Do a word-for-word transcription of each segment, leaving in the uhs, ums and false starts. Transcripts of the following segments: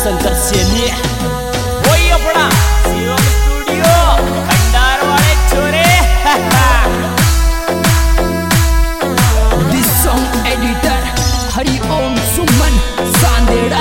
शंकर सेनी वही अपना शिवम स्टूडियो भंडार वाले छोरे। This song editor Hari Om Suman Sandeda.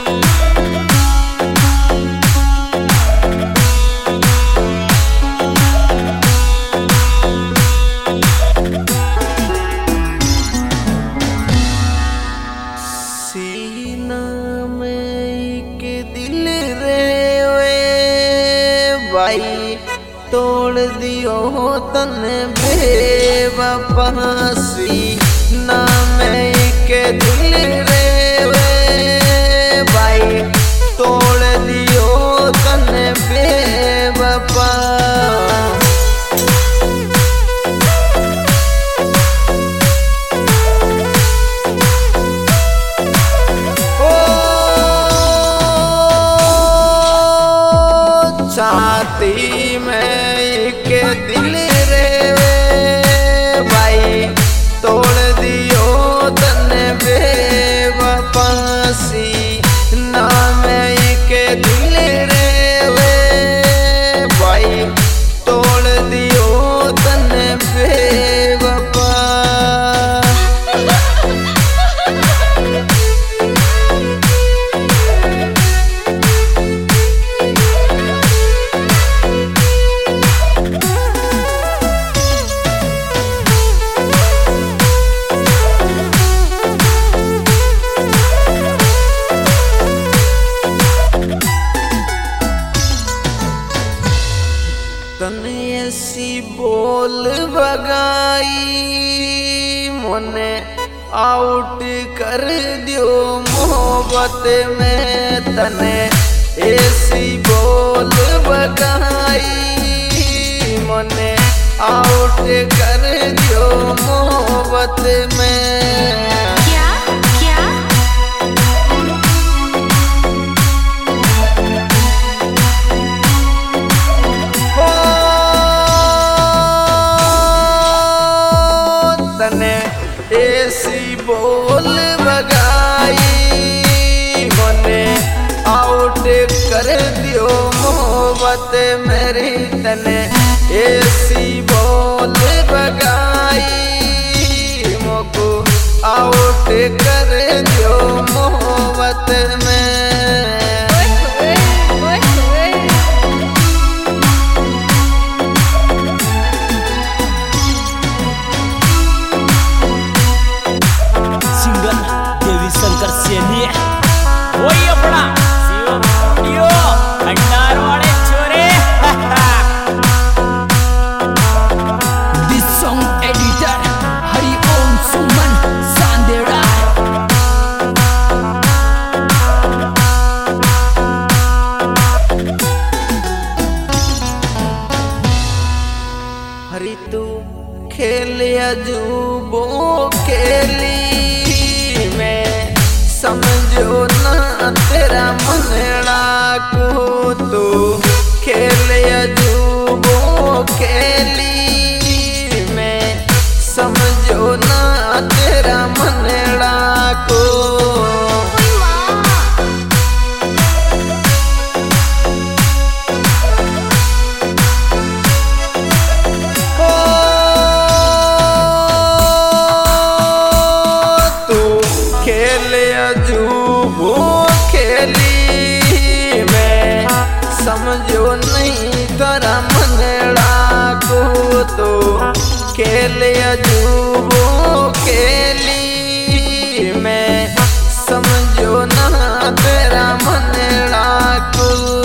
सीना में के दिल रे वे भाई तोड़ दियो तन बेवफा। सीना में के दिल रे वे भाई तोड़ दियो तन बेवफा। छाती में एक दिल रे भाई तोड़ दियो तन बेवफा। सीना में एक दिल रे भाई तोड़ दियो तन बेवफा। तने ऐसी बोल बगाई मोने आउट कर दियो मोहब्बत में। तने ऐसी बोल बगाई मोने आउट कर दियो मोहब्बत में। तने ऐसी बोल बगाई मोने आउट कर दियो मोहब्बत मेरी। तने ऐसी बोल बगाई मोको आउट कर दियो मोहब्बत में। शंकर सेनी वही अपना शिवम स्टूडियो भंडार वाले छोरे। This song editor Hari Om Suman Sandeda. हरी तू खेल अजूबो खेली में समझो ना तेरा मनड़ा को। तू खेल अजूबो खेली में समझो ना तेरा मनड़ा को। अजूबो खेली में समझो नहीं तेरा मनड़ा को। तो खेल अजूबो खेली में समझो ना तेरा मनड़ा को।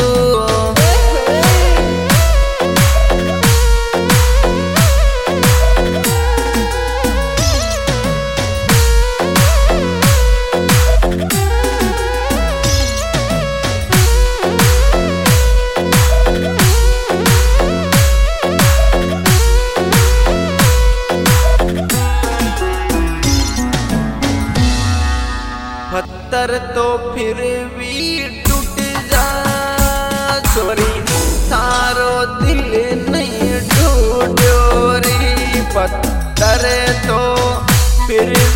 पत्थर तो फिर भी टूट जा छोरी थारो दिल नहीं टूटो री। पत्थर तो फिर